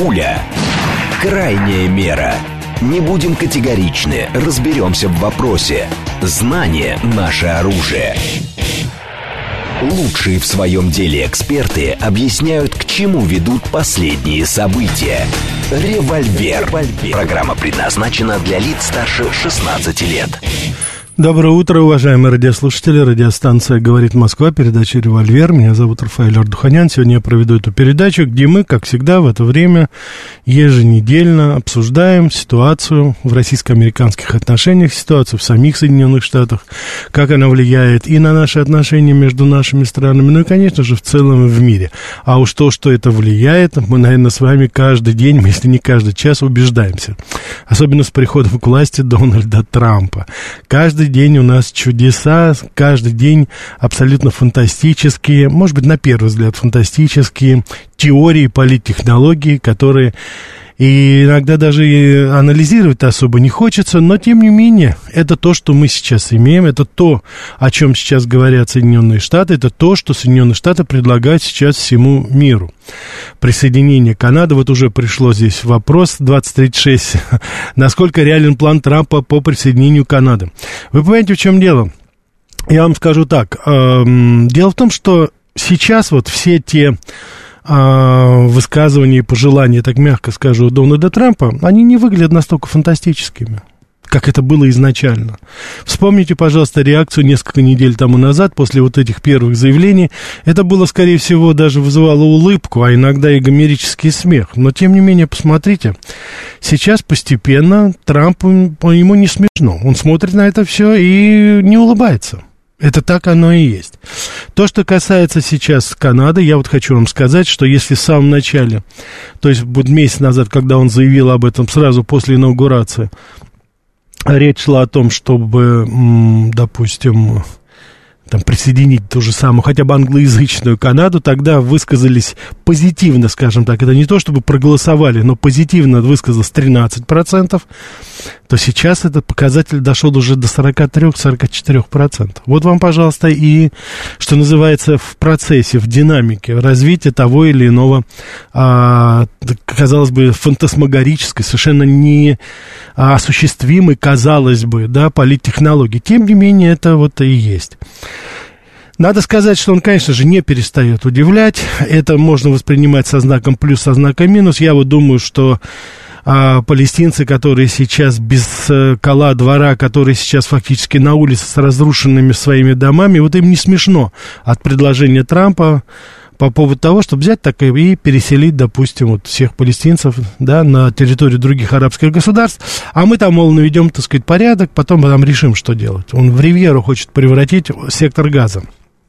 Пуля. Крайняя мера. Не будем категоричны, разберемся в вопросе. Знание – наше оружие. Лучшие в своем деле эксперты объясняют, к чему ведут последние события. Револьвер. Программа предназначена для лиц старше 16 лет. Доброе утро, уважаемые радиослушатели. Радиостанция «Говорит Москва», передача «Револьвер». Меня зовут Рафаэль Ардуханян. Сегодня я проведу эту передачу, где мы, как всегда, в это время еженедельно обсуждаем ситуацию в российско-американских отношениях, ситуацию в самих Соединенных Штатах, как она влияет и на наши отношения между нашими странами, ну и, конечно же, в целом в мире. А уж то, что это влияет, мы, наверное, с вами каждый день, если не каждый час, убеждаемся. Особенно с приходом к власти Дональда Трампа. Каждый день у нас чудеса, каждый день абсолютно фантастические, может быть, на первый взгляд, фантастические теории политтехнологии, которые и иногда даже и анализировать особо не хочется, но, тем не менее, это то, что мы сейчас имеем, это то, о чем сейчас говорят Соединенные Штаты, это то, что Соединенные Штаты предлагают сейчас всему миру. Присоединение Канады, вот уже пришло здесь вопрос, 2036, насколько реален план Трампа по присоединению Канады. Вы понимаете, в чем дело? Я вам скажу так, дело в том, что сейчас вот все те высказывания и пожелания, так мягко скажу, Дональда Трампа, они не выглядят настолько фантастическими, как это было изначально. Вспомните, пожалуйста, реакцию несколько недель тому назад, после вот этих первых заявлений. Это было, скорее всего, даже вызывало улыбку, а иногда и гомерический смех. Но, тем не менее, посмотрите, сейчас постепенно Трампу, ему не смешно. Он смотрит на это все и не улыбается. Это так оно и есть. То, что касается сейчас Канады, я вот хочу вам сказать, что если в самом начале, то есть месяц назад, когда он заявил об этом сразу после инаугурации, речь шла о том, чтобы, допустим, там, присоединить ту же самую, хотя бы англоязычную Канаду, тогда высказались позитивно, скажем так, это не то, чтобы проголосовали, но позитивно высказалось 13%, то сейчас этот показатель дошел уже до 43-44%. Вот вам, пожалуйста, и, что называется, в процессе, в динамике развития того или иного, казалось бы, фантасмагорической, совершенно неосуществимой, казалось бы, да, политтехнологии. Тем не менее, это вот и есть. Надо сказать, что он, конечно же, не перестает удивлять. Это можно воспринимать со знаком плюс, со знаком минус. Я вот думаю, что палестинцы, которые сейчас без кола двора, которые сейчас фактически на улице с разрушенными своими домами, вот им не смешно от предложения Трампа по поводу того, чтобы взять так и переселить, допустим, вот всех палестинцев, да, на территорию других арабских государств, а мы там, мол, наведем, так сказать, порядок, потом там решим, что делать. Он в Ривьеру хочет превратить сектор Газа.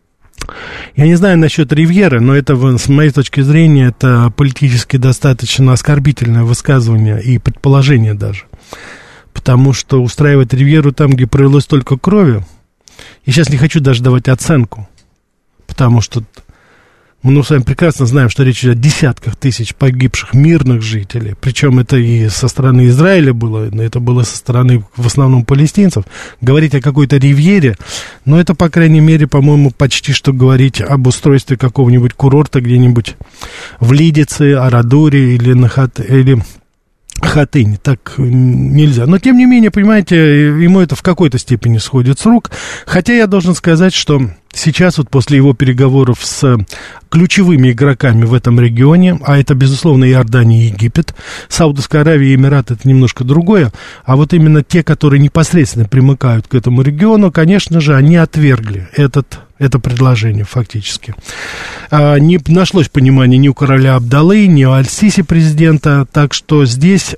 Я не знаю насчет Ривьеры, но это, с моей точки зрения, это политически достаточно оскорбительное высказывание и предположение даже. Потому что устраивать Ривьеру там, где пролилось столько крови, я сейчас не хочу даже давать оценку, потому что мы с вами прекрасно знаем, что речь идет о десятках тысяч погибших мирных жителей. Причем это и со стороны Израиля было, это было со стороны, в основном, палестинцев. Говорить о какой-то ривьере, но это, по крайней мере, по-моему, почти что говорить об устройстве какого-нибудь курорта где-нибудь в Лидице, Арадуре или на Хатынь, так нельзя. Но, тем не менее, понимаете, ему это в какой-то степени сходит с рук. Хотя я должен сказать, что сейчас вот после его переговоров с ключевыми игроками в этом регионе, а это, безусловно, Иордания и Египет, Саудовская Аравия и Эмираты — это немножко другое, а вот именно те, которые непосредственно примыкают к этому региону, конечно же, они отвергли это предложение фактически. Не нашлось понимания ни у короля Абдаллы, ни у Аль-Сиси, президента, так что здесь,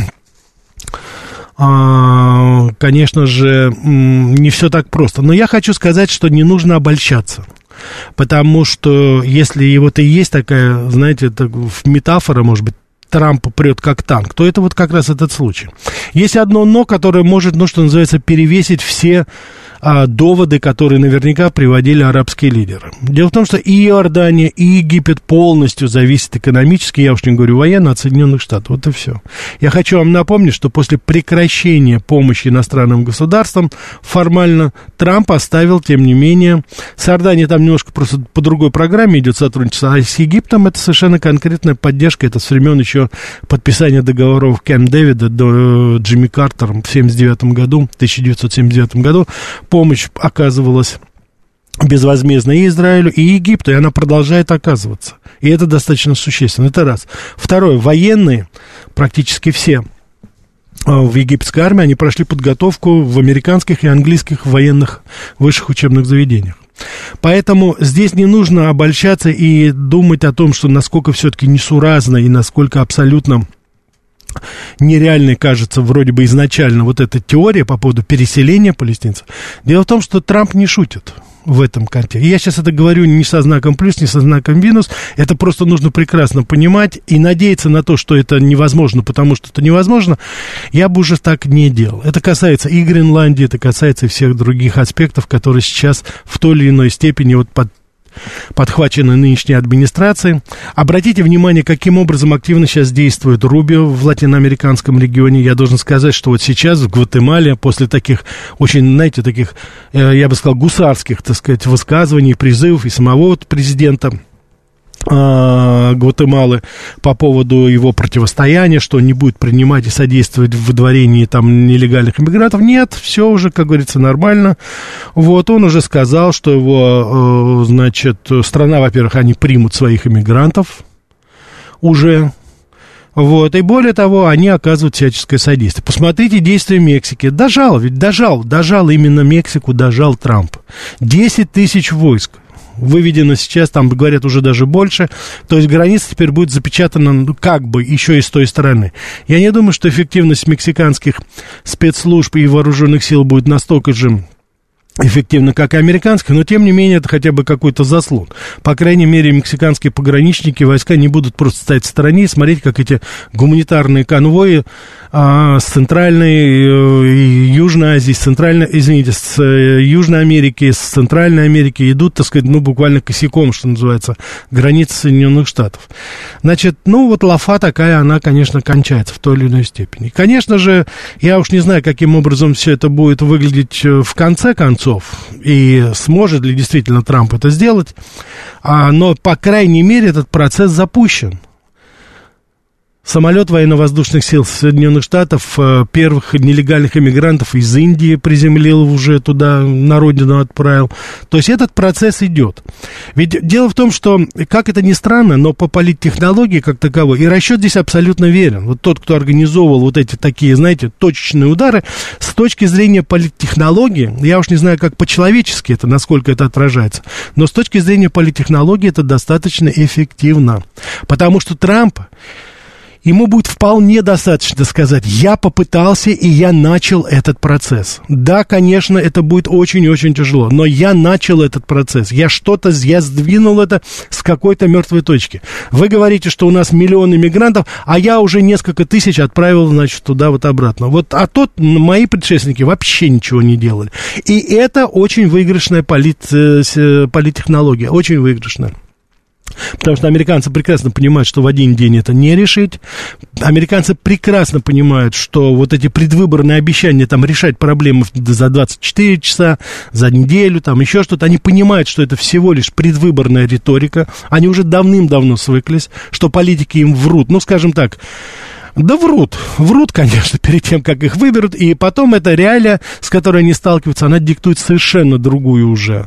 конечно же, не все так просто. Но я хочу сказать, что не нужно обольщаться. Потому что если вот и есть такая, знаете, метафора, может быть, Трамп прет как танк, то это вот как раз этот случай. Есть одно «но», которое может, что называется, перевесить все доводы, которые наверняка приводили арабские лидеры. Дело в том, что и Иордания, и Египет полностью зависят экономически, я уж не говорю военно, от Соединенных Штатов. Вот и все. Я хочу вам напомнить, что после прекращения помощи иностранным государствам формально Трамп оставил, тем не менее, с Иорданией там немножко просто по другой программе идет сотрудничество, а с Египтом это совершенно конкретная поддержка, это с времен еще подписания договоров Кэмп-Дэвида до Джимми Картера в 1979 году помощь оказывалась безвозмездно и Израилю, и Египту, и она продолжает оказываться. И это достаточно существенно. Это раз. Второе. Военные, практически все в египетской армии, они прошли подготовку в американских и английских военных высших учебных заведениях. Поэтому здесь не нужно обольщаться и думать о том, что насколько все-таки несуразно и насколько абсолютно нереальной кажется вроде бы изначально вот эта теория по поводу переселения палестинцев. Дело в том, что Трамп не шутит в этом контексте. Я сейчас это говорю не со знаком плюс, не со знаком минус. Это просто нужно прекрасно понимать и надеяться на то, что это невозможно, потому что это невозможно, я бы уже так не делал. Это касается и Гренландии, это касается и всех других аспектов, которые сейчас в той или иной степени вот подхвачены нынешней администрацией. Обратите внимание, каким образом активно сейчас действует Рубио в латиноамериканском регионе. Я должен сказать, что вот сейчас в Гватемале, после таких очень, знаете, таких, я бы сказал, гусарских, так сказать, высказываний, призывов и самого вот президента Гватемалы по поводу его противостояния, что он не будет принимать и содействовать в выдворении там нелегальных иммигрантов. Нет, все уже, как говорится, нормально. Вот, он уже сказал, что его, значит, страна, во-первых, они примут своих иммигрантов уже. Вот, и более того, они оказывают всяческое содействие. Посмотрите действия Мексики. Дожал именно Мексику, дожал Трамп. 10 тысяч войск выведено сейчас, там говорят уже даже больше, то есть граница теперь будет запечатана как бы еще и с той стороны. Я не думаю, что эффективность мексиканских спецслужб и вооруженных сил будет настолько же эффективно, как и американских, но тем не менее это хотя бы какой-то заслон. По крайней мере, мексиканские пограничники, войска не будут просто стоять в стороне и смотреть, как эти гуманитарные конвои с Центральной и Южной Азии, с Южной Америки, с Центральной Америки идут, так сказать, ну, буквально косяком, что называется, границы Соединенных Штатов. Значит, ну, вот лафа такая, она, конечно, кончается в той или иной степени. Конечно же, я уж не знаю, каким образом все это будет выглядеть в конце концов, и сможет ли действительно Трамп это сделать, но, по крайней мере, этот процесс запущен. Самолет военно-воздушных сил Соединенных Штатов первых нелегальных иммигрантов из Индии приземлил уже туда, на родину отправил. То есть этот процесс идет. Ведь дело в том, что, как это ни странно, но по политтехнологии как таковой, и расчет здесь абсолютно верен. Вот тот, кто организовывал вот эти такие, знаете, точечные удары, с точки зрения политтехнологии, я уж не знаю, как по-человечески это, насколько это отражается, но с точки зрения политтехнологии это достаточно эффективно. Потому что Трамп, ему будет вполне достаточно сказать: я попытался, и я начал этот процесс. Да, конечно, это будет очень и очень тяжело, но я начал этот процесс. Я сдвинул это с какой-то мертвой точки. Вы говорите, что у нас миллионы мигрантов, а я уже несколько тысяч отправил, значит, туда вот обратно. Вот, а мои предшественники вообще ничего не делали. И это очень выигрышная политтехнология, очень выигрышная. Потому что американцы прекрасно понимают, что в один день это не решить. Американцы прекрасно понимают, что вот эти предвыборные обещания там решать проблемы за 24 часа, за неделю, там еще что-то, они понимают, что это всего лишь предвыборная риторика. Они уже давным-давно свыклись, что политики им врут. Ну, скажем так, да врут, конечно, перед тем, как их выберут, и потом эта реалия, с которой они сталкиваются, она диктует совершенно другую уже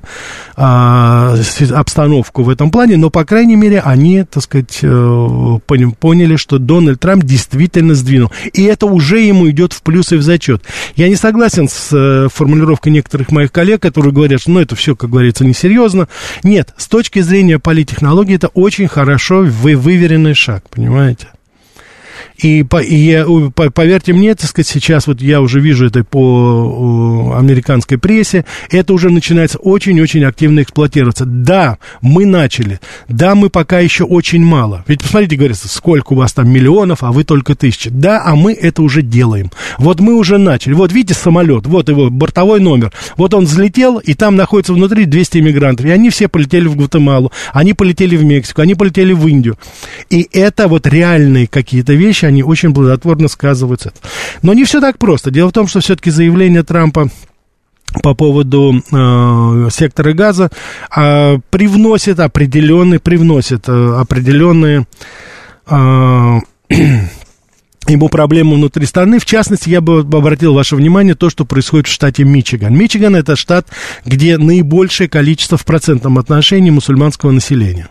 обстановку в этом плане, но, по крайней мере, они, так сказать, поняли, что Дональд Трамп действительно сдвинул, и это уже ему идет в плюс и в зачет. Я не согласен с формулировкой некоторых моих коллег, которые говорят, что, ну, это все, как говорится, несерьезно. Нет, с точки зрения политтехнологии, это очень хорошо выверенный шаг, понимаете? И поверьте мне, так сказать, сейчас вот я уже вижу это по американской прессе, это уже начинается очень-очень активно эксплуатироваться. Да, мы начали, да, мы пока еще очень мало. Ведь посмотрите, говорится, сколько у вас там миллионов, а вы только 1000. Да, а мы это уже делаем. Вот мы уже начали. Вот видите самолет, вот его бортовой номер. Вот он взлетел, и там находится внутри 200 иммигрантов. И они все полетели в Гватемалу, они полетели в Мексику, они полетели в Индию. И это вот реальные какие-то вещи, они очень плодотворно сказываются. Но не все так просто. Дело в том, что все-таки заявление Трампа по поводу сектора газа привносит определенные ему проблемы внутри страны. В частности, я бы обратил ваше внимание на то, что происходит в штате Мичиган. Мичиган – это штат, где наибольшее количество в процентном отношении мусульманского населения.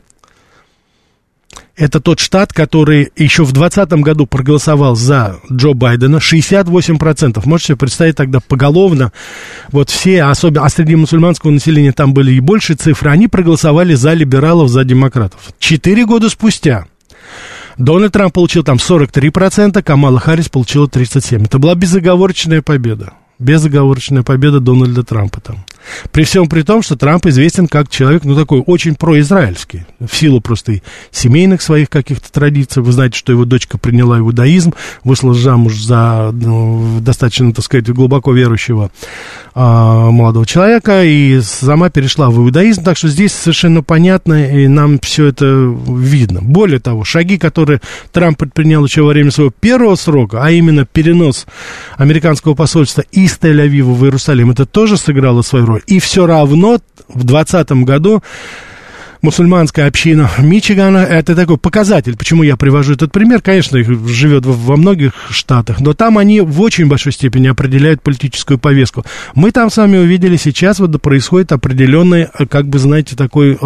Это тот штат, который еще в 2020 году проголосовал за Джо Байдена, 68%. Можете себе представить тогда поголовно, вот все, особенно, а среди мусульманского населения там были и большие цифры, они проголосовали за либералов, за демократов. 4 года спустя Дональд Трамп получил там 43%, Камала Харрис получила 37%. Это была безоговорочная победа. Безоговорочная победа Дональда Трампа там. При всем при том, что Трамп известен как человек, ну, такой очень произраильский, в силу просто и семейных своих каких-то традиций. Вы знаете, что его дочка приняла иудаизм, вышла замуж за достаточно, так сказать, глубоко верующего молодого человека и сама перешла в иудаизм, так что здесь совершенно понятно, и нам все это видно. Более того, шаги, которые Трамп предпринял еще во время своего первого срока, а именно перенос американского посольства из Тель-Авива в Иерусалим, это тоже сыграло свою роль. И все равно в 2020 году мусульманская община Мичигана, это такой показатель, почему я привожу этот пример, конечно, их живет во многих штатах, но там они в очень большой степени определяют политическую повестку. Мы там с вами увидели сейчас, вот происходит определенное, как бы, знаете, такое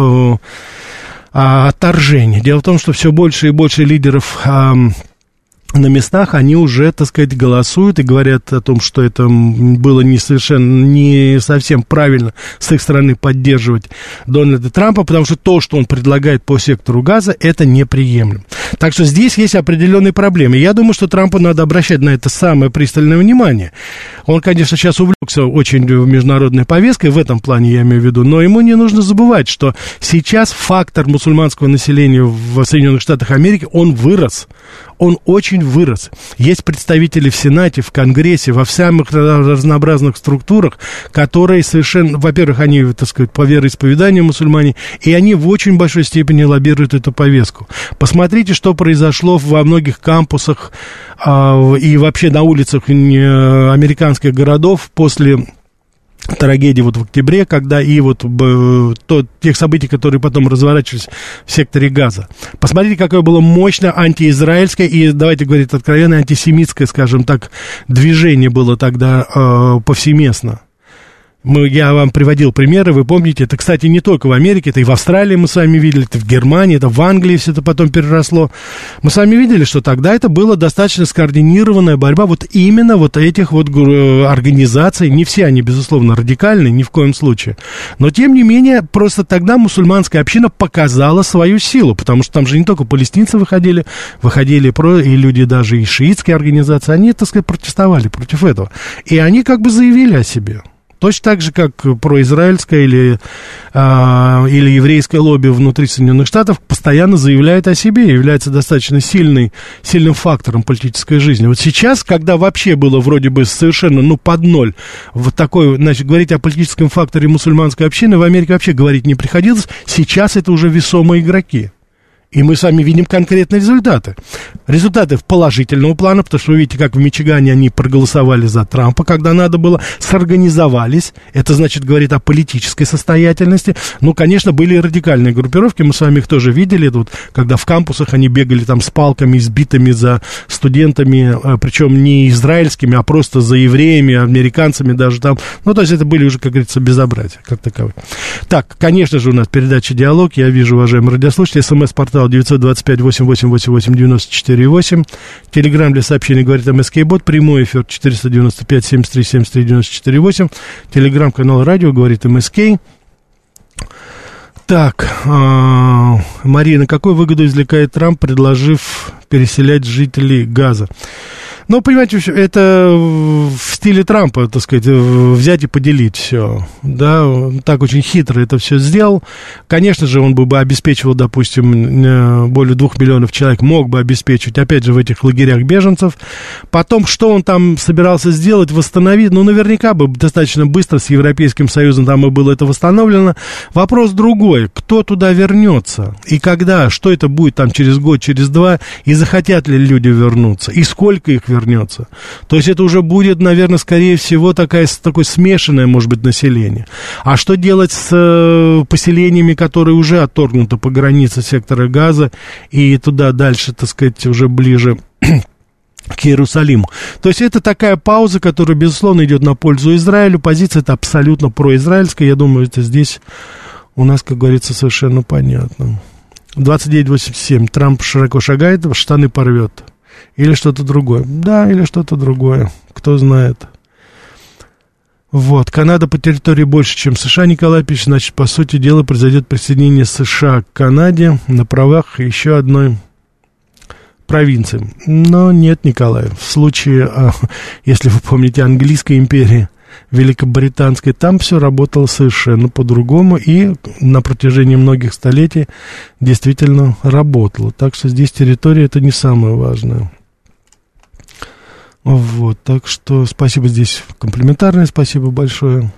отторжение. Дело в том, что все больше и больше лидеров на местах, они уже, так сказать, голосуют и говорят о том, что это было не совсем правильно с их стороны поддерживать Дональда Трампа, потому что то, что он предлагает по сектору газа, это неприемлемо. Так что здесь есть определенные проблемы. Я думаю, что Трампу надо обращать на это самое пристальное внимание. Он, конечно, сейчас увлекся очень международной повесткой, в этом плане я имею в виду, но ему не нужно забывать, что сейчас фактор мусульманского населения в Соединенных Штатах Америки, он вырос. Он очень вырос. Есть представители в Сенате, в Конгрессе, во самых разнообразных структурах, которые совершенно, во-первых, они, так сказать, по вероисповеданию мусульмане, и они в очень большой степени лоббируют эту повестку. Посмотрите, что произошло во многих кампусах и вообще на улицах американских городов после трагедии вот в октябре, когда и вот тех событий, которые потом разворачивались в секторе Газа. Посмотрите, какое было мощное антиизраильское и, давайте говорить откровенно, антисемитское, скажем так, движение было тогда повсеместно. Я вам приводил примеры, вы помните, это, кстати, не только в Америке, это и в Австралии мы с вами видели, это в Германии, это в Англии все это потом переросло. Мы с вами видели, что тогда это была достаточно скоординированная борьба вот именно вот этих вот организаций, не все они, безусловно, радикальные, ни в коем случае, но, тем не менее, просто тогда мусульманская община показала свою силу, потому что там же не только палестинцы выходили и люди даже и шиитские организации, они, так сказать, протестовали против этого, и они как бы заявили о себе. Точно так же, как произраильское или еврейское лобби внутри Соединенных Штатов постоянно заявляет о себе, является достаточно сильным фактором политической жизни. Вот сейчас, когда вообще было вроде бы совершенно, под ноль, вот такой, значит, говорить о политическом факторе мусульманской общины в Америке вообще говорить не приходилось, сейчас это уже весомые игроки. И мы с вами видим конкретные результаты. Результаты положительного плана, потому что вы видите, как в Мичигане они проголосовали за Трампа, когда надо было, сорганизовались. Это, значит, говорит о политической состоятельности. Конечно, были и радикальные группировки, мы с вами их тоже видели, вот, когда в кампусах они бегали там с палками, избитыми за студентами, причем не израильскими, а просто за евреями, американцами даже там. То есть это были уже, как говорится, безобразия, как таковые. Так, конечно же, у нас передача «Диалог». Я вижу, уважаемые радиослушатели, СМС-портал 925-88-84-8. Телеграм для сообщений говорит МСК-бот. Прямой эфир 495-73-73-94-8. Телеграм-канал радио говорит МСК. Так, Марина, какую выгоду извлекает Трамп, предложив переселять жителей Газа. Но, понимаете, это в стиле Трампа, так сказать, взять и поделить все. Да, он так очень хитро это все сделал. Конечно же, он бы обеспечивал, допустим, более 2 миллионов человек, мог бы обеспечивать, опять же, в этих лагерях беженцев. Потом, что он там собирался сделать, восстановить, ну, наверняка бы достаточно быстро с Европейским Союзом там и было это восстановлено. Вопрос другой, кто туда вернется и когда, что это будет там через год, через два, и захотят ли люди вернуться, и сколько их вернется. То есть это уже будет, наверное, скорее всего, такое смешанное, может быть, население. А что делать с поселениями, которые уже отторгнуты по границе сектора Газа и туда дальше, так сказать, уже ближе к Иерусалиму? То есть это такая пауза, которая, безусловно, идет на пользу Израилю. Позиция это абсолютно произраильская. Я думаю, это здесь у нас, как говорится, совершенно понятно. 29.87. Трамп широко шагает, штаны порвет. Или что-то другое. Да, или что-то другое. Кто знает. Вот. Канада по территории больше, чем США, Николай пишет. Значит, по сути дела, произойдет присоединение США к Канаде на правах еще одной провинции. Но нет, Николай. В случае, если вы помните, английской империи, великобританской, там все работало совершенно по-другому и на протяжении многих столетий действительно работало. Так что здесь территория это не самое важное. Вот, так что спасибо здесь комплиментарное, спасибо большое.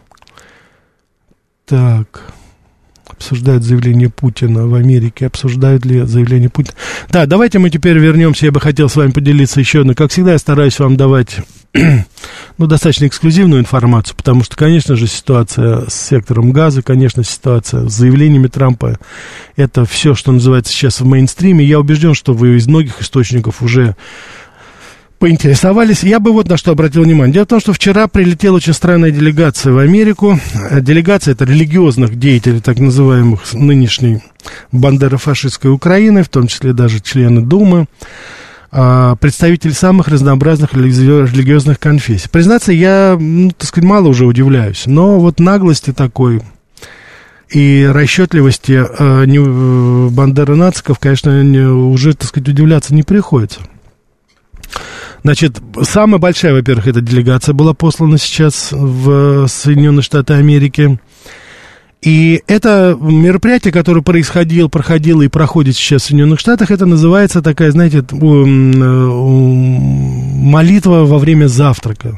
Так, обсуждают заявление Путина в Америке, обсуждают ли заявление Путина. Да, давайте мы теперь вернемся, я бы хотел с вами поделиться еще одной. Как всегда, я стараюсь вам давать достаточно эксклюзивную информацию, потому что, конечно же, ситуация с сектором Газа, конечно, ситуация с заявлениями Трампа, это все, что называется сейчас в мейнстриме. Я убежден, что вы из многих источников уже поинтересовались. Я бы вот на что обратил внимание. Дело в том, что вчера прилетела очень странная делегация в Америку. Делегация это религиозных деятелей, так называемых нынешней бандерофашистской Украины, в том числе даже члены Думы, представители самых разнообразных религиозных конфессий. Признаться, я, так сказать, мало уже удивляюсь, но вот наглости такой и расчетливости бандеронациков, конечно, уже, так сказать, удивляться не приходится. Значит, самая большая, во-первых, эта делегация была послана сейчас в Соединенные Штаты Америки. И это мероприятие, которое проходило и проходит сейчас в Соединенных Штатах, это называется такая, знаете, молитва во время завтрака.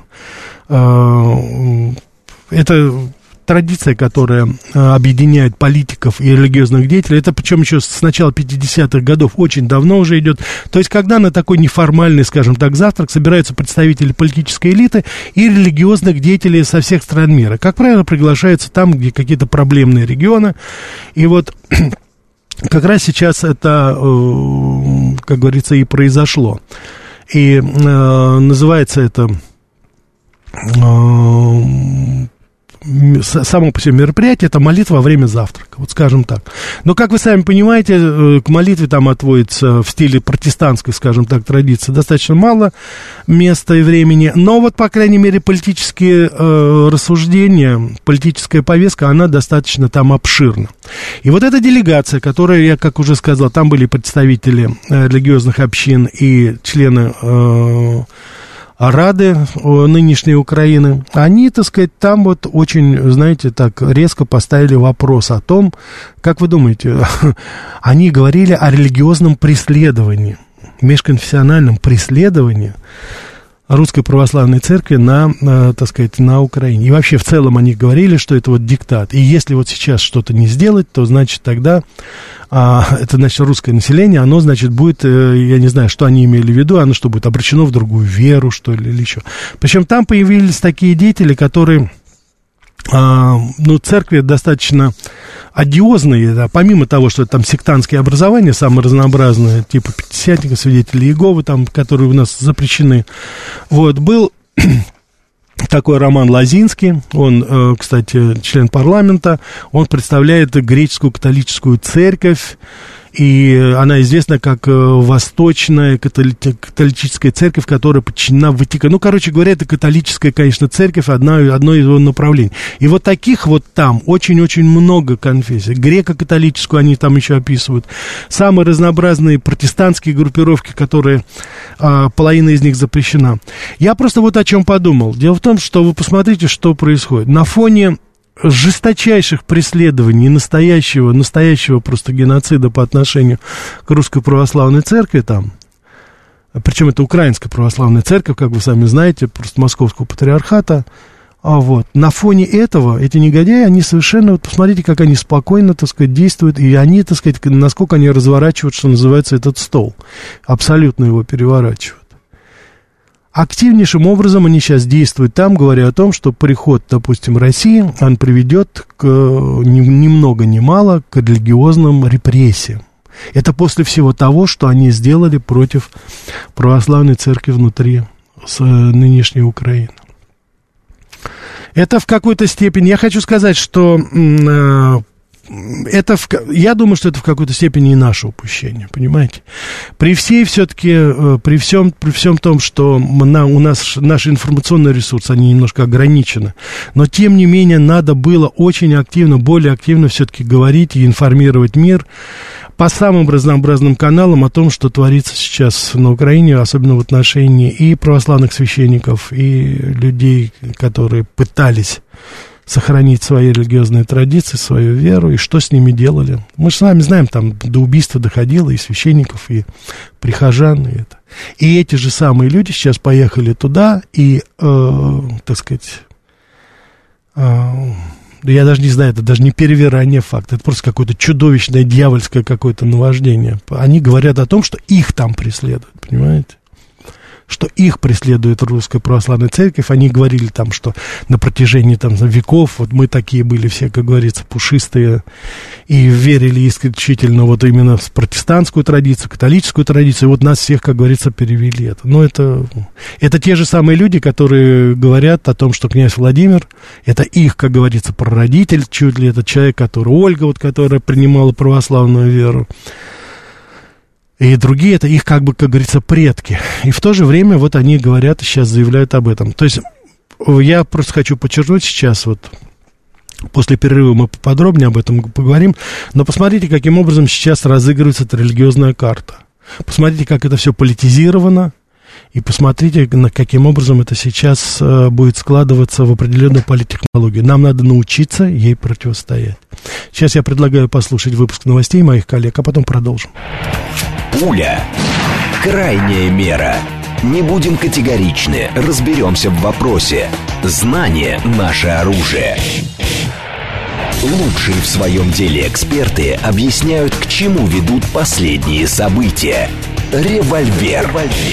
Это традиция, которая объединяет политиков и религиозных деятелей. Это причем еще с начала 50-х годов, очень давно уже идет. То есть, когда на такой неформальный, скажем так, завтрак собираются представители политической элиты и религиозных деятелей со всех стран мира. Как правило, приглашаются там, где какие-то проблемные регионы. И вот как раз сейчас это, как говорится, и произошло. И называется это... само по себе мероприятие, это молитва во время завтрака, вот скажем так. Но, как вы сами понимаете, к молитве там отводится в стиле протестантской, скажем так, традиции достаточно мало места и времени, но вот, по крайней мере, политические рассуждения, политическая повестка, она достаточно там обширна. И вот эта делегация, которая, я как уже сказал, там были представители религиозных общин и члены Рады нынешней Украины, они, так сказать, там вот очень, знаете, так резко поставили вопрос о том, как вы думаете, они говорили о религиозном преследовании, межконфессиональном преследовании Русской Православной Церкви так сказать, на Украине. И вообще в целом они говорили, что это вот диктат. И если вот сейчас что-то не сделать, то значит тогда, это значит русское население, оно, значит, будет, я не знаю, что они имели в виду, оно что, будет обращено в другую веру, что ли, или еще. Причем там появились такие деятели, которые... церкви достаточно одиозные, да, помимо того, что там сектантские образования, самые разнообразные, типа пятидесятников, свидетелей Иеговы, там, которые у нас запрещены. Вот, был такой Роман Лозинский, он, кстати, член парламента, он представляет греческую католическую церковь, и она известна как Восточная католическая церковь, которая подчинена Ватикану. Ну, короче говоря, это католическая, конечно, церковь, одно из его направлений. И вот таких вот там очень-очень много конфессий. Греко-католическую они там еще описывают. Самые разнообразные протестантские группировки, которые, половина из них запрещена. Я просто вот о чем подумал. Дело в том, что вы посмотрите, что происходит. На фоне жесточайших преследований, настоящего просто геноцида по отношению к Русской Православной Церкви там, причем это Украинская Православная Церковь, как вы сами знаете, просто Московского Патриархата, вот, на фоне этого эти негодяи, они совершенно, вот посмотрите, как они спокойно, так сказать, действуют, и они, так сказать, насколько они разворачивают, что называется, этот стол, абсолютно его переворачивают. Активнейшим образом они сейчас действуют там, говоря о том, что приход, допустим, России, он приведет ни много ни мало к религиозным репрессиям. Это после всего того, что они сделали против православной церкви внутри нынешней Украины. Это в какой-то степени, я хочу сказать, что я думаю, что это в какой-то степени и наше упущение, понимаете? При всем том, что у нас наши информационные ресурсы, они немножко ограничены, но тем не менее надо было очень активно, более активно все-таки говорить и информировать мир по самым разнообразным каналам о том, что творится сейчас на Украине, особенно в отношении и православных священников, и людей, которые пытались сохранить свои религиозные традиции, свою веру, и что с ними делали. Мы же с вами знаем, там до убийства доходило и священников, и прихожан, и это. И эти же самые люди сейчас поехали туда, и, так сказать, я даже не знаю, это даже не перевирание факта, это просто какое-то чудовищное, дьявольское какое-то наваждение. Они говорят о том, что их там преследуют, понимаете? Что их преследует Русская Православная Церковь. Они говорили там, что на протяжении там веков вот мы такие были все, как говорится, пушистые, и верили исключительно вот именно в протестантскую традицию, католическую традицию, и вот нас всех, как говорится, перевели это. Но это те же самые люди, которые говорят о том, что князь Владимир, это их, как говорится, прародитель, чуть ли это человек, который Ольга, вот, которая принимала православную веру. И другие, это их, как бы, как говорится, предки. И в то же время вот они говорят, сейчас заявляют об этом. То есть я просто хочу подчеркнуть сейчас, вот после перерыва мы поподробнее об этом поговорим, но посмотрите, каким образом сейчас разыгрывается эта религиозная карта. Посмотрите, как это все политизировано, и посмотрите, каким образом это сейчас будет складываться в определенную политтехнологию. Нам надо научиться ей противостоять. Сейчас я предлагаю послушать выпуск новостей моих коллег, а потом продолжим. Пуля. Крайняя мера. Не будем категоричны, разберемся в вопросе. Знание – наше оружие. Лучшие в своем деле эксперты объясняют, к чему ведут последние события. Револьвер.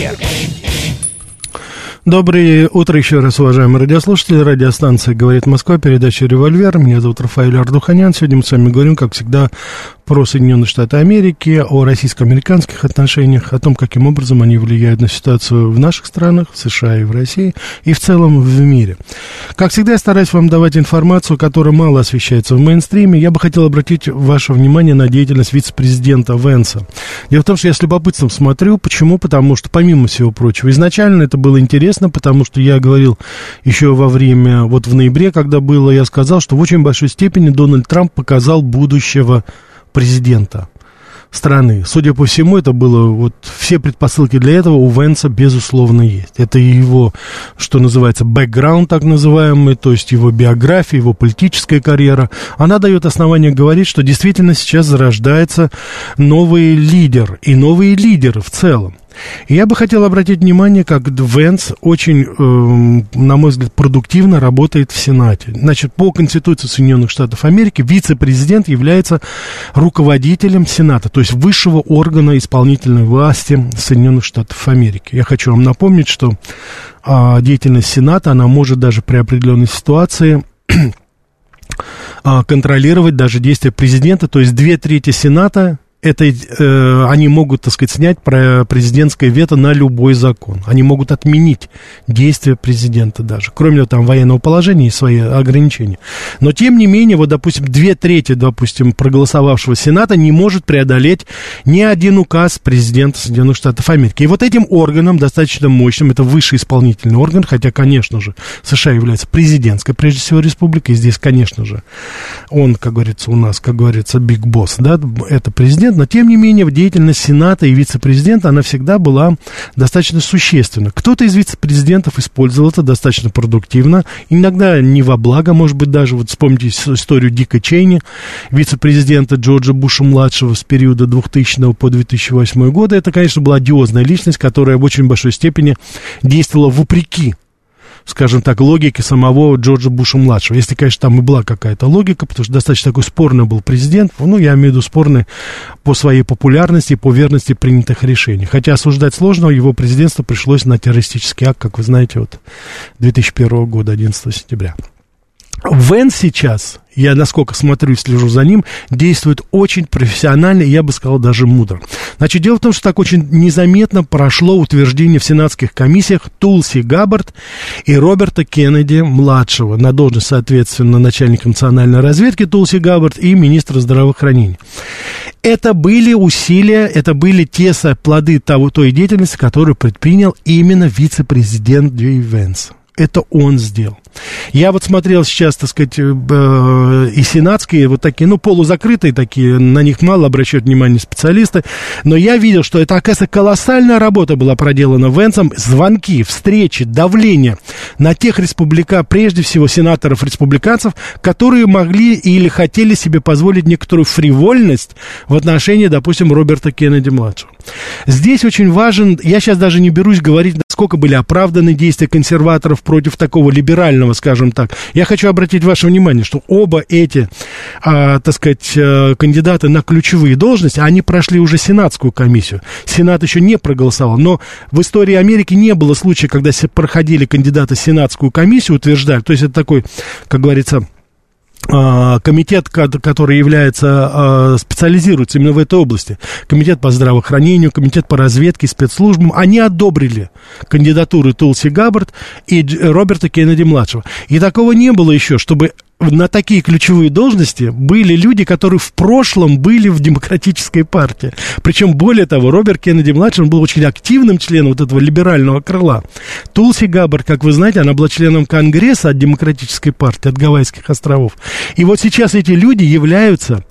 Доброе утро еще раз, уважаемые радиослушатели. Радиостанция «Говорит Москва», передача «Револьвер». Меня зовут Рафаэль Ардуханян. Сегодня мы с вами говорим, как всегда, про Соединенные Штаты Америки, о российско-американских отношениях, о том, каким образом они влияют на ситуацию в наших странах, в США и в России, и в целом в мире. Как всегда, я стараюсь вам давать информацию, которая мало освещается в мейнстриме. Я бы хотел обратить ваше внимание на деятельность вице-президента Венса. Дело в том, что я с любопытством смотрю. Почему? Потому что, помимо всего прочего, изначально это было интересно, потому что я говорил еще во время, вот в ноябре, когда было, я сказал, что в очень большой степени Дональд Трамп показал будущего президента страны. Судя по всему, это было, вот, все предпосылки для этого у Венса, безусловно, есть. Это его, что называется, бэкграунд, так называемый, то есть его биография, его политическая карьера. Она дает основание говорить, что действительно сейчас зарождается новый лидер, и новые лидеры в целом. И я бы хотел обратить внимание, как Венс очень, на мой взгляд, продуктивно работает в Сенате. Значит, по Конституции Соединенных Штатов Америки вице-президент является руководителем Сената, то есть высшего органа исполнительной власти Соединенных Штатов Америки. Я хочу вам напомнить, что деятельность Сената, она может даже при определенной ситуации контролировать даже действия президента, то есть 2/3 Сената они могут, так сказать, снять президентское вето на любой закон. Они могут отменить действия президента даже. Кроме того, там военного положения и свои ограничения. Но, тем не менее, вот, допустим, 2/3, допустим, проголосовавшего Сената не может преодолеть ни один указ президента Соединенных Штатов Америки. И вот этим органом, достаточно мощным, это высший исполнительный орган, хотя, конечно же, США является президентской, прежде всего, республикой. И здесь, конечно же, он, как говорится, у нас, как говорится, big boss, да, это президент. Но, тем не менее, деятельность Сената и вице-президента, она всегда была достаточно существенна. Кто-то из вице-президентов использовал это достаточно продуктивно, иногда не во благо, может быть, даже, вот вспомните историю Дика Чейни, вице-президента Джорджа Буша-младшего с периода 2000 по 2008 года. Это, конечно, была одиозная личность, которая в очень большой степени действовала вопреки, скажем так, логике самого Джорджа Буша-младшего. Если, конечно, там и была какая-то логика, потому что достаточно такой спорный был президент, ну, я имею в виду спорный по своей популярности и по верности принятых решений. Хотя осуждать сложно, его президентство пришлось на террористический акт, как вы знаете, вот 2001 года, 11 сентября. Венс сейчас, я насколько смотрю и слежу за ним, действует очень профессионально, и я бы сказал, даже мудро. Значит, дело в том, что так очень незаметно прошло утверждение в сенатских комиссиях Тулси Габбард и Роберта Кеннеди-младшего на должность, соответственно, начальника национальной разведки Тулси Габбард и министра здравоохранения. Это были усилия, это были те плоды той деятельности, которую предпринял именно вице-президент Джей Венс. Это он сделал. Я вот смотрел сейчас, так сказать, и сенатские, вот такие, ну, полузакрытые такие, на них мало обращают внимание специалисты, но я видел, что это, оказывается, колоссальная работа была проделана Венсом, звонки, встречи, давление на тех прежде всего, сенаторов-республиканцев, которые могли или хотели себе позволить некоторую фривольность в отношении, допустим, Роберта Кеннеди-младшего. Здесь очень важен, я сейчас даже не берусь говорить, насколько были оправданы действия консерваторов против такого либерального, скажем так. Я хочу обратить ваше внимание, что оба эти, так сказать, кандидаты на ключевые должности, они прошли уже сенатскую комиссию. Сенат еще не проголосовал, но в истории Америки не было случая, когда проходили кандидаты сенатскую комиссию, утверждают, то есть это такой, как говорится, комитет, который специализируется именно в этой области, комитет по здравоохранению, комитет по разведке, спецслужбам, они одобрили кандидатуры Тулси Габбард и Роберта Кеннеди-младшего. И такого не было еще, чтобы на такие ключевые должности были люди, которые в прошлом были в Демократической партии. Причем, более того, Роберт Кеннеди-младший, он был очень активным членом вот этого либерального крыла. Тулси Габбард, как вы знаете, она была членом Конгресса от Демократической партии, от Гавайских островов. И вот сейчас эти люди являются,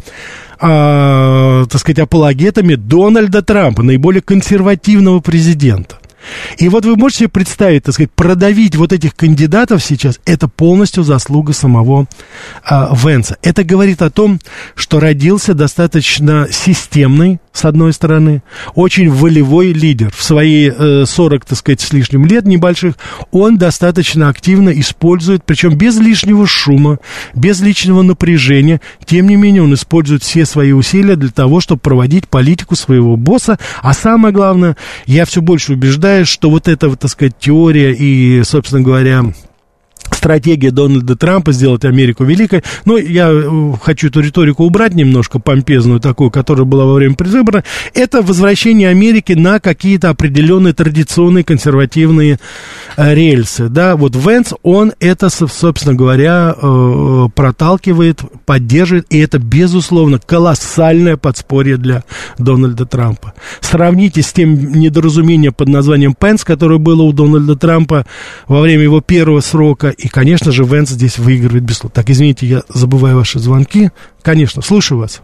так сказать, апологетами Дональда Трампа, наиболее консервативного президента. И вот вы можете себе представить, так сказать, продавить вот этих кандидатов сейчас, это полностью заслуга самого Венса. Это говорит о том, что родился достаточно системный, с одной стороны, очень волевой лидер. В свои 40, так сказать, с лишним лет небольших он достаточно активно использует, причем без лишнего шума, без личного напряжения. Тем не менее, он использует все свои усилия для того, чтобы проводить политику своего босса. А самое главное, я все больше убеждаюсь, что вот эта, так сказать, теория и, собственно говоря, стратегия Дональда Трампа сделать Америку великой. Но я хочу эту риторику убрать немножко, помпезную такую, которая была во время предвыбора. Это возвращение Америки на какие-то определенные традиционные консервативные рельсы. Да, вот Венс, он это, собственно говоря, проталкивает, поддерживает, и это, безусловно, колоссальное подспорье для Дональда Трампа. Сравните с тем недоразумением под названием Пенс, которое было у Дональда Трампа во время его первого срока. И, конечно же, Венс здесь выигрывает без слов. Так, извините, я забываю ваши звонки. Конечно, слушаю вас.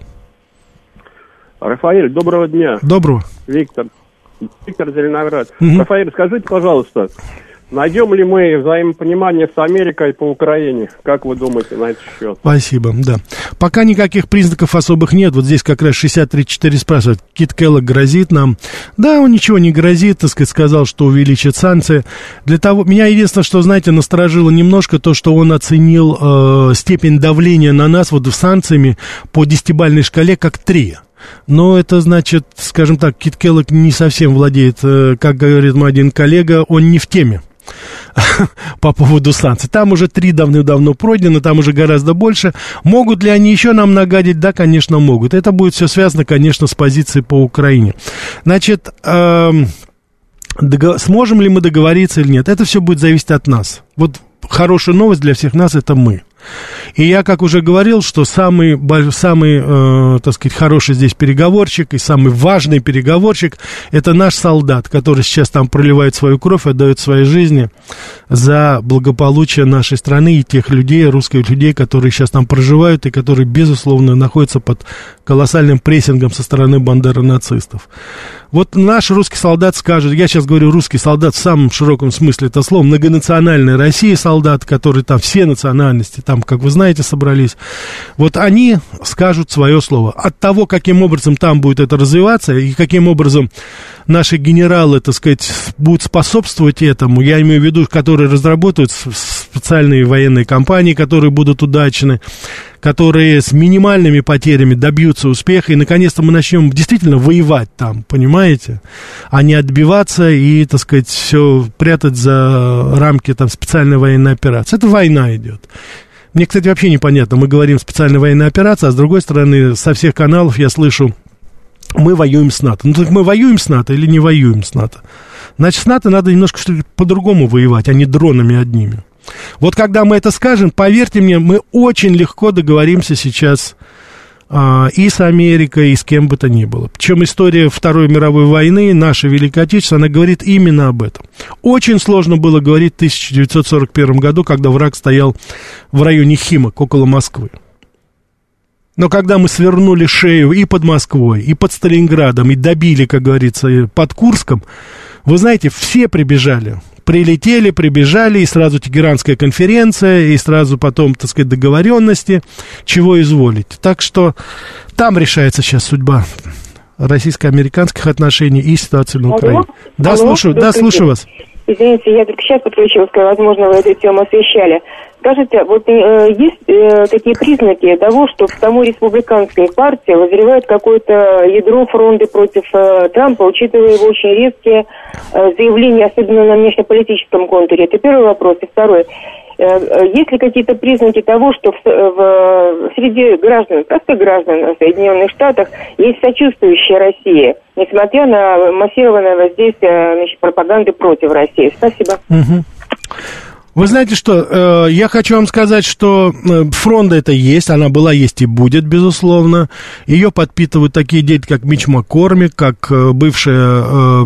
Рафаэль, доброго дня. Доброго. Виктор Зеленоград. Рафаэль, скажите, пожалуйста, найдем ли мы взаимопонимание с Америкой по Украине? Как вы думаете на этот счет? Спасибо, да. Пока никаких признаков особых нет. Вот здесь как раз 63-4 спрашивают. Кит Келлог грозит нам. Да, он ничего не грозит, так сказать, сказал, что увеличит санкции. Для того, меня единственное, что, знаете, насторожило немножко то, что он оценил степень давления на нас вот санкциями по 10-бальной шкале как 3. Но это значит, скажем так, Кит Келлог не совсем владеет, как говорит мой один коллега, он не в теме. по поводу санкций. Там уже 3 давным-давно пройдено, там уже гораздо больше. Могут ли они еще нам нагадить? Да, конечно, могут. Это будет все связано, конечно, с позицией по Украине. Значит, сможем ли мы договориться или нет? Это все будет зависеть от нас. Вот хорошая новость для всех нас — это мы. И я, как уже говорил, что самый так сказать, хороший здесь переговорщик и самый важный переговорщик — это наш солдат, который сейчас там проливает свою кровь, отдает свои жизни за благополучие нашей страны и тех людей, русских людей, которые сейчас там проживают и которые, безусловно, находятся под колоссальным прессингом со стороны бандеро-нацистов. Вот наш русский солдат скажет, я сейчас говорю русский солдат в самом широком смысле этого слова, многонациональной России солдат, которые там все национальности, там, как вы знаете, собрались, вот они скажут свое слово. От того, каким образом там будет это развиваться и каким образом наши генералы, так сказать, будут способствовать этому, я имею в виду, которые разработают специальные военные кампании, которые будут удачны, которые с минимальными потерями добьются успеха, и, наконец-то, мы начнем действительно воевать там, понимаете, а не отбиваться и, так сказать, все прятать за рамки там специальной военной операции. Это война идет. Мне, кстати, вообще непонятно, мы говорим специальная военная операция, а с другой стороны, со всех каналов я слышу, мы воюем с НАТО. Ну, так мы воюем с НАТО или не воюем с НАТО? Значит, с НАТО надо немножко что-то по-другому воевать, а не дронами одними. Вот когда мы это скажем, поверьте мне, мы очень легко договоримся сейчас и с Америкой, и с кем бы то ни было. Причем история Второй мировой войны, наша Великая Отечественная, она говорит именно об этом. Очень сложно было говорить в 1941 году, когда враг стоял в районе Химок, около Москвы. Но когда мы свернули шею и под Москвой, и под Сталинградом, и добили, как говорится, под Курском, вы знаете, все прибежали. Прилетели, прибежали, и сразу Тегеранская конференция, и сразу потом, так сказать, договоренности, чего изволить. Так что там решается сейчас судьба российско-американских отношений и ситуации на Украине. Да, слушаю вас. Извините, я только сейчас подключилась, возможно, вы эту тему освещали. Скажите, вот есть такие признаки того, что в самой республиканской партии возревает какое-то ядро фронта против Трампа, учитывая его очень резкие заявления, особенно на внешнеполитическом контуре? Это первый вопрос. И второй. Есть ли какие-то признаки того, что среди граждан, простых граждан в Соединенных Штатах есть сочувствующие России, несмотря на массированное воздействие пропаганды против России? Спасибо. Вы знаете что, я хочу вам сказать, что фронта это есть, она была, есть и будет, безусловно. Ее подпитывают такие дети, как Митч Маккормик, как бывшая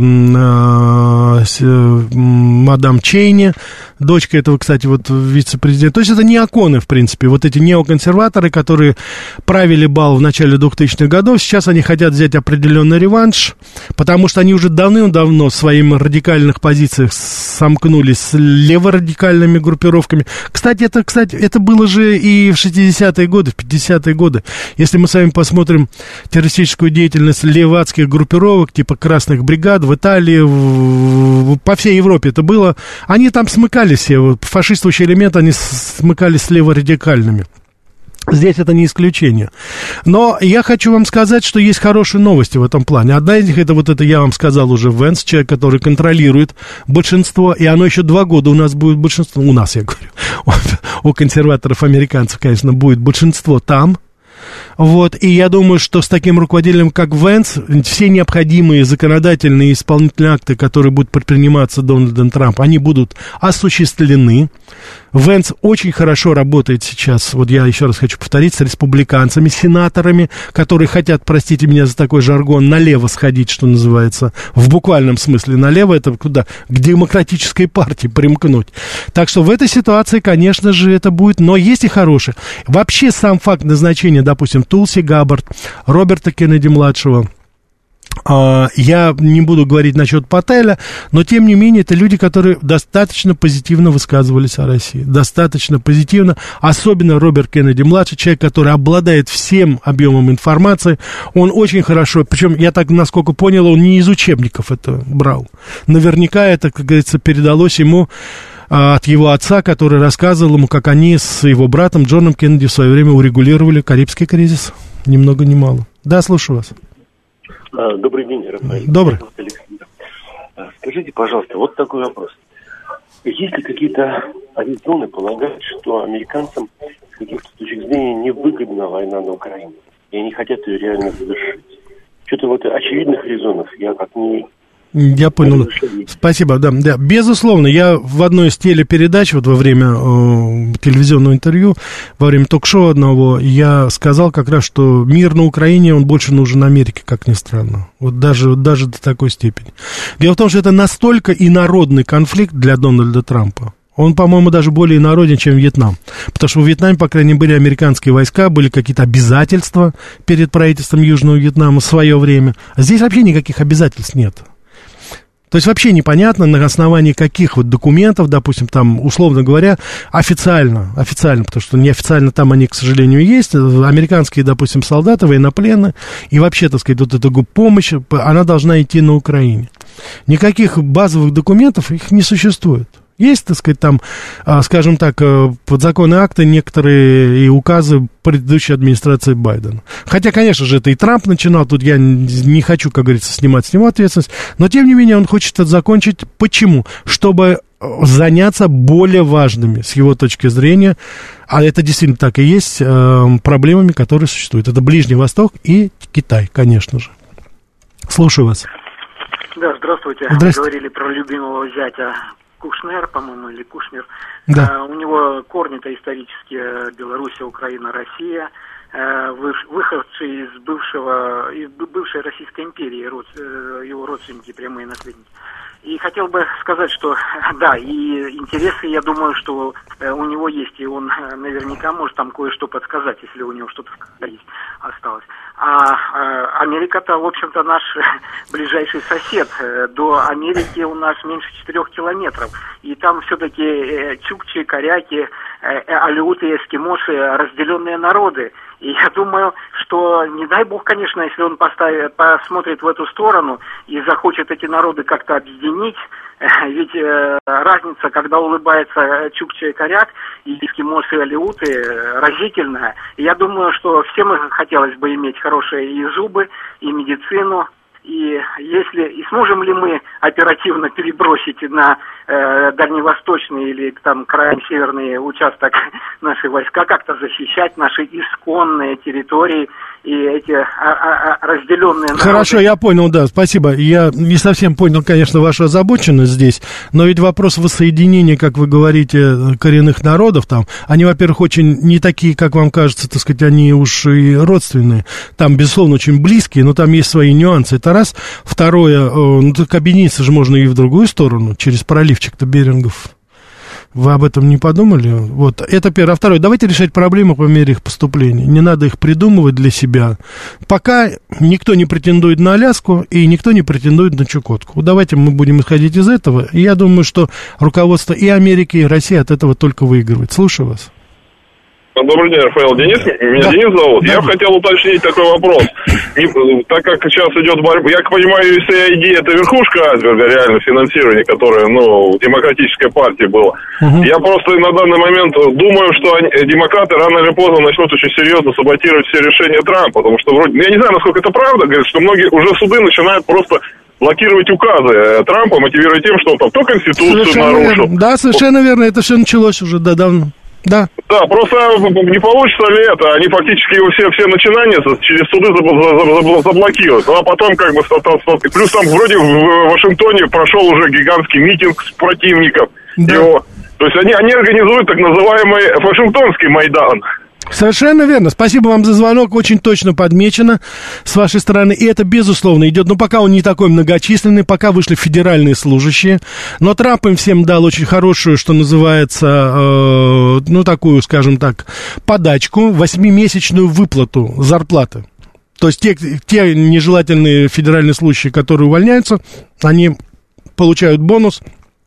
мадам Чейни, дочка этого, кстати, вот вице-президента. То есть это неоконы, в принципе, вот эти неоконсерваторы, которые правили бал в начале 2000-х годов, сейчас они хотят взять определенный реванш, потому что они уже давным-давно в своих радикальных позициях сомкнулись с леворадикальными группировками. Кстати, это было же и в 60-е годы, в 50-е годы. Если мы с вами посмотрим террористическую деятельность левацких группировок, типа Красных бригад в Италии, по всей Европе это было, они там смыкались все, фашистующие элементы, они смыкались с леворадикальными. Здесь это не исключение. Но я хочу вам сказать, что есть хорошие новости в этом плане. Одна из них, это вот это я вам сказал уже, Венс, человек, который контролирует большинство, и оно еще 2 года у нас будет большинство, у нас, я говорю, у консерваторов американцев, конечно, будет большинство там. Вот, и я думаю, что с таким руководителем, как Венс, все необходимые законодательные и исполнительные акты, которые будут предприниматься Дональдом Трампом, они будут осуществлены. Венс очень хорошо работает сейчас, вот я еще раз хочу повторить, с республиканцами, сенаторами, которые хотят, простите меня за такой жаргон, налево сходить, что называется, в буквальном смысле налево, это куда? К демократической партии примкнуть. Так что в этой ситуации, конечно же, это будет, но есть и хорошее. Вообще сам факт назначения, допустим, Тулси Габбард, Роберта Кеннеди-младшего, я не буду говорить насчет Пателя, но тем не менее это люди, которые достаточно позитивно высказывались о России, достаточно позитивно, особенно Роберт Кеннеди-младший, человек, который обладает всем объемом информации, он очень хорошо, причем я так, насколько понял, он не из учебников это брал, наверняка это, как говорится, передалось ему от его отца, который рассказывал ему, как они с его братом Джоном Кеннеди в свое время урегулировали Карибский кризис, ни много ни мало. Да, слушаю вас. Добрый день, Рафаэль. Добрый. Скажите, пожалуйста, вот такой вопрос. Есть ли какие-то резоны полагать, что американцам с каких-то точек зрения невыгодна война на Украине, и они хотят ее реально завершить? Что-то вот очевидных резонов я как не... Я понял. Спасибо, да. Безусловно, я в одной из телепередач, вот во время телевизионного интервью, во время ток-шоу одного, я сказал как раз, что мир на Украине, он больше нужен Америке, как ни странно. Вот даже до такой степени. Дело в том, что это настолько инородный конфликт для Дональда Трампа. Он, по-моему, даже более инороден, чем Вьетнам. Потому что в Вьетнаме, по крайней мере, были американские войска, были какие-то обязательства перед правительством Южного Вьетнама в свое время. А здесь вообще никаких обязательств нет. То есть вообще непонятно, на основании каких вот документов, допустим, там, условно говоря, официально, потому что неофициально там они, к сожалению, есть, американские, допустим, солдаты, военнопленные, и вообще, так сказать, вот эта помощь, она должна идти на Украине. Никаких базовых документов, их не существует. Есть, так сказать, там, скажем так, подзаконные акты, некоторые и указы предыдущей администрации Байдена. Хотя, конечно же, это и Трамп начинал, тут я не хочу, как говорится, снимать с него ответственность, но, тем не менее, он хочет это закончить. Почему? Чтобы заняться более важными, с его точки зрения, а это действительно так и есть, проблемами, которые существуют. Это Ближний Восток и Китай, конечно же. Слушаю вас. Да, здравствуйте. Здравствуйте. Вы говорили про любимого зятя Кушнер, по-моему, или Кушнер. Да. У него корни-то исторические Белоруссия, Украина, Россия. Выходцы из бывшей Российской империи, его родственники, прямые наследники. И хотел бы сказать, что да, и интересы, я думаю, что у него есть, и он наверняка может там кое-что подсказать, если у него что-то есть, осталось. А Америка-то, в общем-то, наш ближайший сосед. До Америки у нас меньше 4 километров. И там все-таки чукчи, коряки, алеуты, эскимосы, разделенные народы. И я думаю, что, не дай бог, конечно, если он посмотрит в эту сторону и захочет эти народы как-то объединить, ведь разница, когда улыбается чукча и коряк, и эскимосы и алеуты, разительная. И я думаю, что всем хотелось бы иметь хорошие и зубы, и медицину. И сможем ли мы оперативно перебросить на дальневосточный или там крайне северный участок наши войска, как-то защищать наши исконные территории и эти разделенные народы? Хорошо, я понял, да, спасибо. Я не совсем понял, конечно, вашу озабоченность здесь, но ведь вопрос воссоединения, как вы говорите, коренных народов там, они, во-первых, очень не такие, как вам кажется, так сказать, они уж и родственные. Там, безусловно, очень близкие, но там есть свои нюансы. Это раз. Второе, ну так объединиться же можно и в другую сторону, через проливчик-то Берингов. Вы об этом не подумали? Вот, это первое. А второе, давайте решать проблемы по мере их поступления. Не надо их придумывать для себя. Пока никто не претендует на Аляску и никто не претендует на Чукотку. Вот давайте мы будем исходить из этого. И я думаю, что руководство и Америки, и России от этого только выигрывает. Слушаю вас. Добрый день, Рафаэл. Денис? Меня да. Денис зовут. Да. Я хотел уточнить такой вопрос. Так как сейчас идет борьба, я понимаю, вся идея, это верхушка айсберга, реально финансирование, которое, в демократической партии было. Я просто на данный момент думаю, что демократы рано или поздно начнут очень серьезно саботировать все решения Трампа, потому что вроде, я не знаю, насколько это правда, говорят, что многие уже суды начинают просто блокировать указы Трампа, мотивируя тем, что он там то Конституцию нарушил. Верно. Да, совершенно верно, это все началось уже давно. Да. Да, просто не получится ли это, они фактически его все начинания через суды заблокируют, а потом плюс там вроде в Вашингтоне прошел уже гигантский митинг с противников его, то есть они организуют так называемый Вашингтонский Майдан. Совершенно верно. Спасибо вам за звонок. Очень точно подмечено с вашей стороны. И это, безусловно, идет. Но пока он не такой многочисленный, пока вышли федеральные служащие. Но Трамп им всем дал очень хорошую, что называется, такую, скажем так, подачку, 8-месячную выплату зарплаты. То есть те нежелательные федеральные служащие, которые увольняются, они получают бонус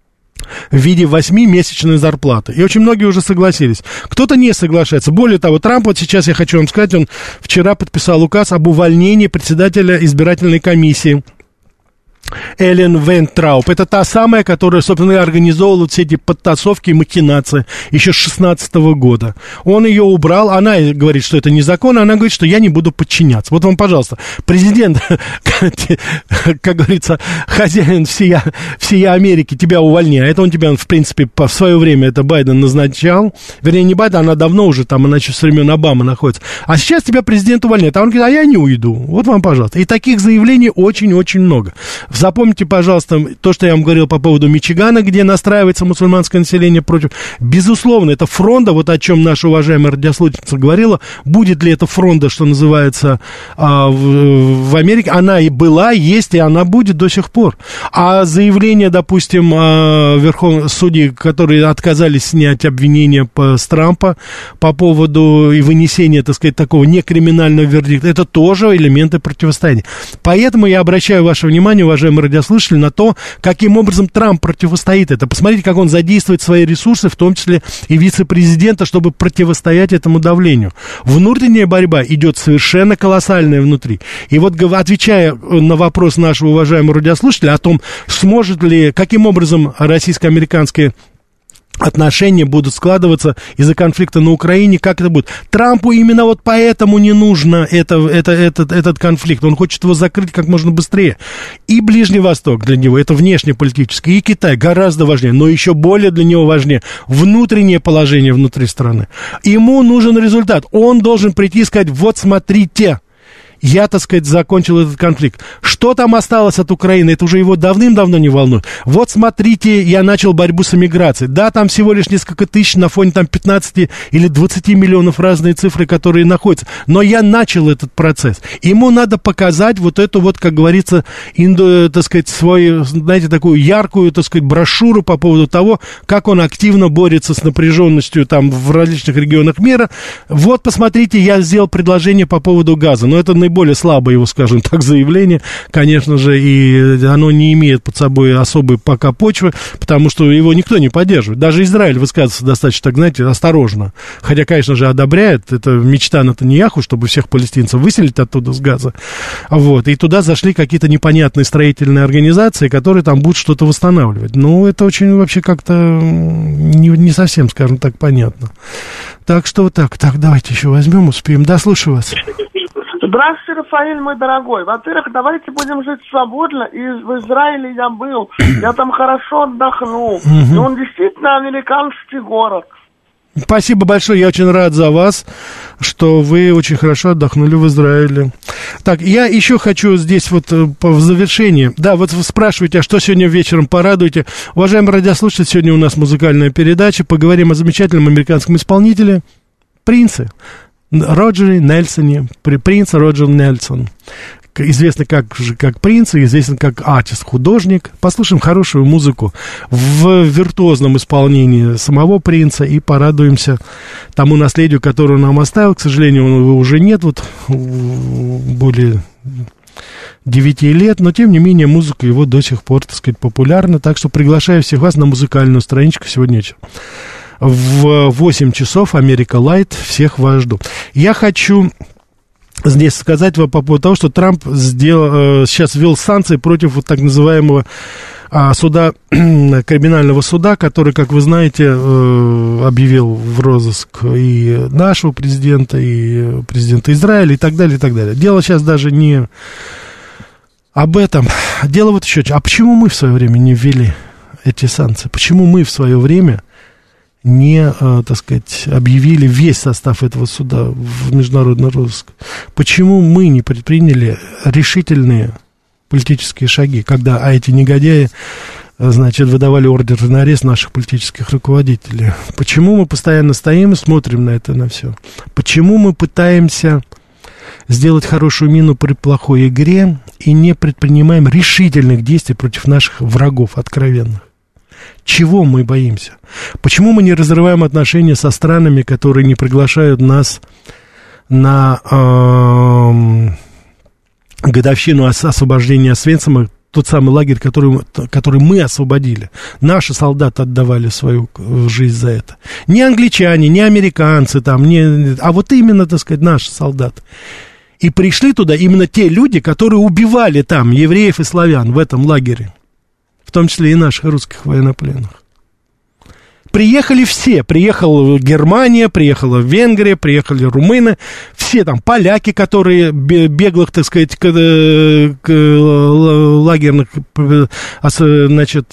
в виде 8-месячной зарплаты. И очень многие уже согласились. Кто-то не соглашается. Более того, Трамп, вот сейчас я хочу вам сказать, он вчера подписал указ об увольнении председателя избирательной комиссии Эллен Вейнтрауб. Это та самая, которая, собственно, организовывала все эти подтасовки и махинации еще с 2016 года. Он ее убрал, она говорит, что это незаконно, она говорит, что я не буду подчиняться. Вот вам, пожалуйста, президент, как говорится, хозяин всей Америки тебя увольняет. Он тебя, в принципе, в свое время это Байден назначал. Вернее, не Байден, она давно уже там, она еще с времен Обамы находится. А сейчас тебя президент увольняет. А он говорит, а я не уйду. Вот вам, пожалуйста. И таких заявлений очень-очень много. Запомните, пожалуйста, то, что я вам говорил по поводу Мичигана, где настраивается мусульманское население против. Безусловно, это фронта, вот о чем наша уважаемая радиослушательница говорила. Будет ли это фронта, что называется, в Америке? Она и была, есть, и она будет до сих пор. А заявление, допустим, Верховных судей, которые отказались снять обвинения с Трампа по поводу и вынесения, так сказать, такого некриминального вердикта, это тоже элементы противостояния. Поэтому я обращаю ваше внимание, уважаемые радиослушатели, на то, каким образом Трамп противостоит это. Посмотрите, как он задействует свои ресурсы, в том числе и вице-президента, чтобы противостоять этому давлению. Внутренняя борьба идет совершенно колоссальная внутри. И вот, отвечая на вопрос нашего уважаемого радиослушателя о том, сможет ли, каким образом российско-американские отношения будут складываться из-за конфликта на Украине, как это будет. Трампу именно вот поэтому не нужно этот конфликт. Он хочет его закрыть как можно быстрее. И Ближний Восток для него, это внешнеполитический, и Китай гораздо важнее, но еще более для него важнее внутреннее положение внутри страны. Ему нужен результат. Он должен прийти и сказать, вот смотрите, я, так сказать, закончил этот конфликт. Что там осталось от Украины, это уже его давным-давно не волнует. Вот смотрите, я начал борьбу с эмиграцией. Да, там всего лишь несколько тысяч на фоне там 15 или 20 миллионов разные цифры, которые находятся. Но я начал этот процесс. Ему надо показать вот эту вот, как говорится, так сказать, свою, знаете, такую яркую, так сказать, брошюру по поводу того, как он активно борется с напряженностью там в различных регионах мира. Вот, посмотрите, я сделал предложение по поводу газа. Но это наиболее слабое его, скажем так, заявление, конечно же, и оно не имеет под собой особой пока почвы, потому что его никто не поддерживает. Даже Израиль высказывается достаточно, так, знаете, осторожно. Хотя, конечно же, одобряет. Это мечта Нетаньяху, чтобы всех палестинцев выселить оттуда с Газа. Вот. И туда зашли какие-то непонятные строительные организации, которые там будут что-то восстанавливать. Ну, это очень вообще как-то не совсем, скажем так, понятно. Так что вот так. Так, давайте еще возьмем, успеем. Да, слушаю вас. Здравствуйте, Рафаэль, мой дорогой. Во-первых, давайте будем жить свободно. И в Израиле я был. Я там хорошо отдохнул. И он действительно американский город. Спасибо большое, я очень рад за вас, что вы очень хорошо отдохнули в Израиле. Так, я еще хочу здесь вот в завершении, да, вот вы спрашиваете, а что сегодня вечером порадуете? Уважаемые радиослушатели, сегодня у нас музыкальная передача, поговорим о замечательном американском исполнителе, Принце, Роджере Нельсоне, принц Роджер Нельсон. Известный как принц, известен как артист, художник. Послушаем хорошую музыку в виртуозном исполнении самого принца и порадуемся тому наследию, которое он нам оставил. К сожалению, его уже нет, вот более 9 лет, но тем не менее музыка его до сих пор, так сказать, популярна. Так что приглашаю всех вас на музыкальную страничку сегодня вечером. В 8 часов Америка Лайт, всех вас жду. Я хочу здесь сказать вам по поводу того, что Трамп сейчас ввел санкции против вот так называемого суда, криминального суда, который, как вы знаете, объявил в розыск и нашего президента, и президента Израиля, и так далее, и так далее. Дело сейчас даже не об этом. Дело вот еще. А почему мы в свое время не ввели эти санкции? Почему мы в свое время не, так сказать, объявили весь состав этого суда в международный розыск? Почему мы не предприняли решительные политические шаги, когда эти негодяи, значит, выдавали ордеры на арест наших политических руководителей? Почему мы постоянно стоим и смотрим на это, на все? Почему мы пытаемся сделать хорошую мину при плохой игре и не предпринимаем решительных действий против наших врагов откровенных? Чего мы боимся? Почему мы не разрываем отношения со странами, которые не приглашают нас на годовщину освобождения Освенцима, тот самый лагерь, который мы освободили? Наши солдаты отдавали свою жизнь за это. Не англичане, не американцы, там, а вот именно, так сказать, наши солдаты. И пришли туда именно те люди, которые убивали там евреев и славян в этом лагере. В том числе и наших русских военнопленных. Приехали все. Приехала Германия, приехала Венгрия, приехали румыны. Все там поляки, которые беглых, так сказать, лагерных, значит...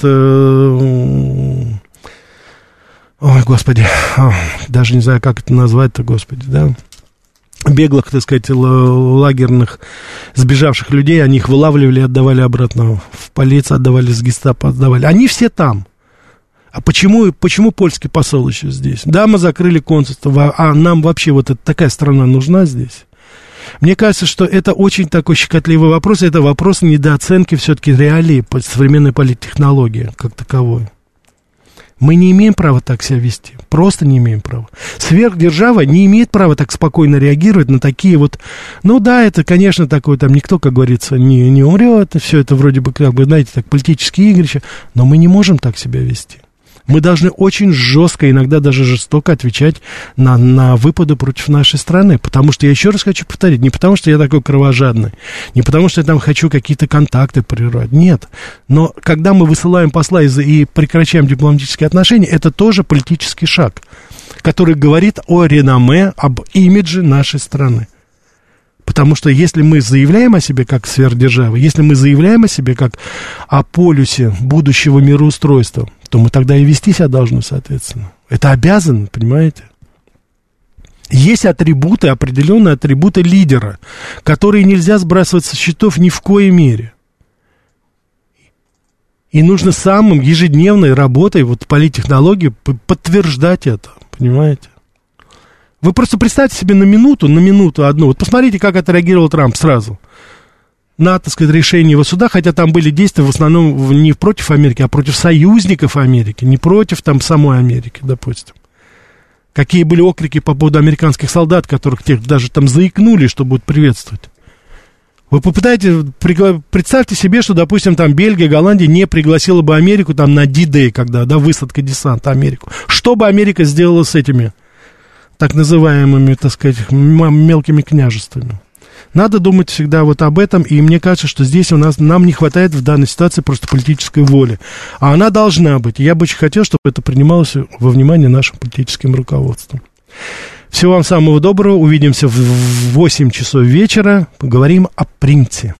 Ой, господи, даже не знаю, как это назвать-то, господи, да? Беглых, так сказать, лагерных, сбежавших людей, они их вылавливали, отдавали обратно в полицию, отдавали с гестапо, отдавали. Они все там. А почему польский посол еще здесь? Да, мы закрыли консульство, а нам вообще вот такая страна нужна здесь? Мне кажется, что это очень такой щекотливый вопрос, это вопрос недооценки все-таки реалий современной политтехнологии как таковой. Мы не имеем права так себя вести, просто не имеем права. Сверхдержава не имеет права так спокойно реагировать на такие вот... Ну да, это, конечно, такое, там никто, как говорится, не умрет, все это вроде бы, как бы, знаете, так, политические игрища, но мы не можем так себя вести. Мы должны очень жестко, иногда даже жестоко отвечать на выпады против нашей страны. Потому что, я еще раз хочу повторить, не потому что я такой кровожадный, не потому что я там хочу какие-то контакты прервать, нет. Но когда мы высылаем посла и прекращаем дипломатические отношения, это тоже политический шаг, который говорит о реноме, об имидже нашей страны. Потому что если мы заявляем о себе как сверхдержавы, если мы заявляем о себе как о полюсе будущего мироустройства, то мы тогда и вести себя должны, соответственно. Это обязано, понимаете? Есть атрибуты, определенные атрибуты лидера, которые нельзя сбрасывать со счетов ни в коей мере. И нужно самым ежедневной работой, вот политтехнологии, подтверждать это, понимаете? Вы просто представьте себе на минуту одну. Вот посмотрите, как отреагировал Трамп сразу на, так сказать, решение его суда, хотя там были действия в основном не против Америки, а против союзников Америки, не против там самой Америки, допустим. Какие были окрики по поводу американских солдат, которых тех даже там заикнули, что будут приветствовать. Вы представьте себе, что, допустим, там Бельгия, Голландия не пригласила бы Америку там на D-Day, когда, да, высадка десанта Америку. Что бы Америка сделала с этими так называемыми, так сказать, мелкими княжествами? Надо думать всегда вот об этом, и мне кажется, что здесь нам не хватает в данной ситуации просто политической воли. А она должна быть. Я бы очень хотел, чтобы это принималось во внимание нашим политическим руководством. Всего вам самого доброго. Увидимся в 8 часов вечера. Поговорим о принте.